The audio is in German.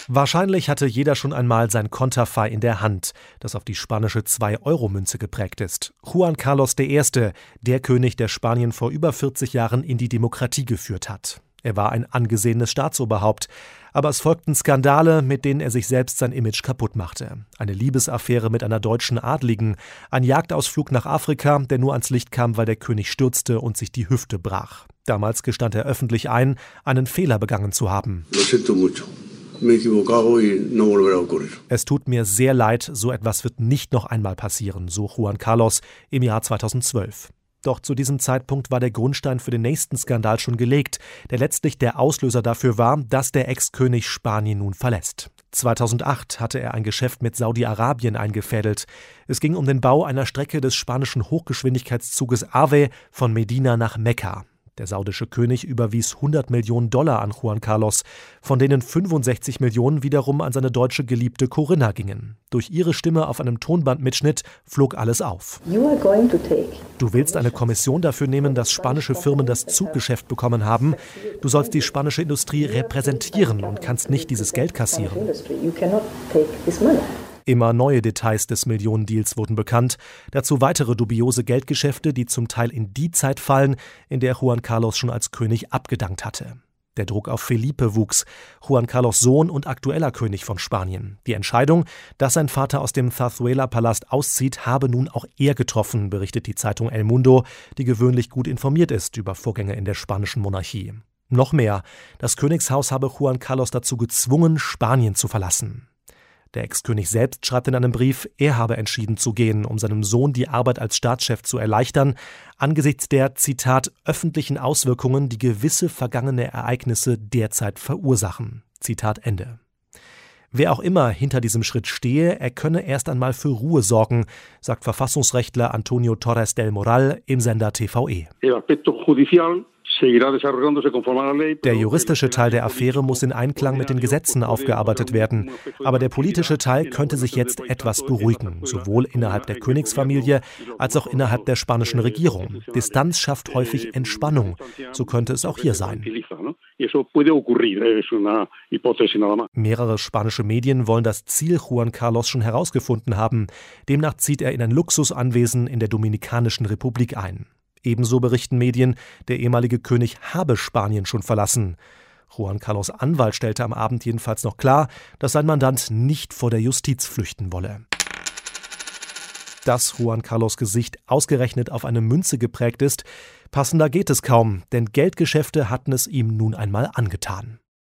Wahrscheinlich hatte jeder schon einmal sein Konterfei in der Hand, das auf die spanische 2-Euro-Münze geprägt ist. Juan Carlos I., der König, der Spanien vor über 40 Jahren in die Demokratie geführt hat. Er war ein angesehenes Staatsoberhaupt, aber es folgten Skandale, mit denen er sich selbst sein Image kaputt machte. Eine Liebesaffäre mit einer deutschen Adligen, ein Jagdausflug nach Afrika, der nur ans Licht kam, weil der König stürzte und sich die Hüfte brach. Damals gestand er öffentlich ein, einen Fehler begangen zu haben. Es tut mir sehr leid, so etwas wird nicht noch einmal passieren, so Juan Carlos im Jahr 2012. Doch zu diesem Zeitpunkt war der Grundstein für den nächsten Skandal schon gelegt, der letztlich der Auslöser dafür war, dass der Ex-König Spanien nun verlässt. 2008 hatte er ein Geschäft mit Saudi-Arabien eingefädelt. Es ging um den Bau einer Strecke des spanischen Hochgeschwindigkeitszuges AVE von Medina nach Mekka. Der saudische König überwies $100 Millionen an Juan Carlos, von denen 65 Millionen wiederum an seine deutsche Geliebte Corinna gingen. Durch ihre Stimme auf einem Tonbandmitschnitt flog alles auf. Du willst eine Kommission dafür nehmen, dass spanische Firmen das Zuggeschäft bekommen haben. Du sollst die spanische Industrie repräsentieren und kannst nicht dieses Geld kassieren. Immer neue Details des Millionendeals wurden bekannt, dazu weitere dubiose Geldgeschäfte, die zum Teil in die Zeit fallen, in der Juan Carlos schon als König abgedankt hatte. Der Druck auf Felipe wuchs, Juan Carlos' Sohn und aktueller König von Spanien. Die Entscheidung, dass sein Vater aus dem Zarzuela-Palast auszieht, habe nun auch er getroffen, berichtet die Zeitung El Mundo, die gewöhnlich gut informiert ist über Vorgänge in der spanischen Monarchie. Noch mehr, das Königshaus habe Juan Carlos dazu gezwungen, Spanien zu verlassen. Der Ex-König selbst schreibt in einem Brief, er habe entschieden zu gehen, um seinem Sohn die Arbeit als Staatschef zu erleichtern, angesichts der, Zitat, öffentlichen Auswirkungen, die gewisse vergangene Ereignisse derzeit verursachen. Zitat Ende. Wer auch immer hinter diesem Schritt stehe, er könne erst einmal für Ruhe sorgen, sagt Verfassungsrechtler Antonio Torres del Moral im Sender TVE. Der juristische Teil der Affäre muss in Einklang mit den Gesetzen aufgearbeitet werden. Aber der politische Teil könnte sich jetzt etwas beruhigen, sowohl innerhalb der Königsfamilie als auch innerhalb der spanischen Regierung. Distanz schafft häufig Entspannung. So könnte es auch hier sein. Mehrere spanische Medien wollen das Ziel Juan Carlos schon herausgefunden haben. Demnach zieht er in ein Luxusanwesen in der Dominikanischen Republik ein. Ebenso berichten Medien, der ehemalige König habe Spanien schon verlassen. Juan Carlos' Anwalt stellte am Abend jedenfalls noch klar, dass sein Mandant nicht vor der Justiz flüchten wolle. Dass Juan Carlos' Gesicht ausgerechnet auf eine Münze geprägt ist, passender geht es kaum, denn Geldgeschäfte hatten es ihm nun einmal angetan.